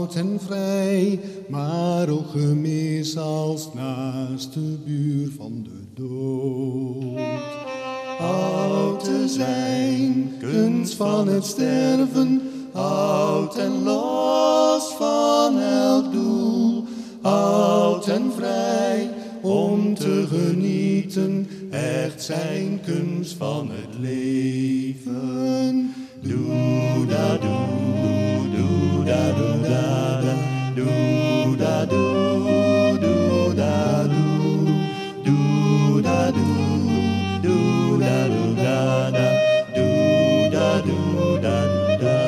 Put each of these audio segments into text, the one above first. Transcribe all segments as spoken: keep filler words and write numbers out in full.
oud en vrij, maar ook gemis als naaste buur van de dood. Oud te zijn, kunst van het sterven, oud en los van elk doel. Oud en vrij, om te genieten, echt zijn kunst van het leven. Doe da doe, doe da doe da da, doe da doe, doe da doe, doe da doe, doe da doe da da, doe da doe da doe da.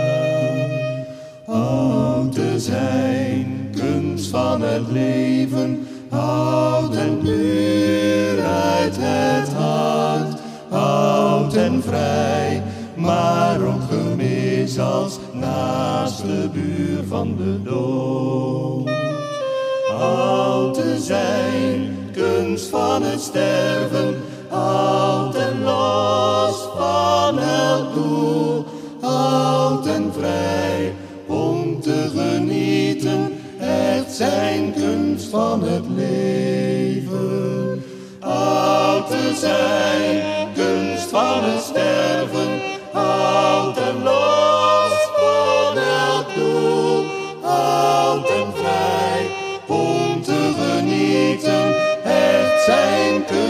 Oud te zijn, kunst van het leven, oud en puur uit het hart, oud en vrij, maar ook gemis als naaste buur van de dood. Oud te zijn, kunst van het sterven, oud en los van elk doel. Oud en vrij, om te genieten, echt zijn kunst van het leven. Oud te zijn, kunst van het sterven, oud en los van elk doel. Oud en vrij, om te genieten, echt zijn kunst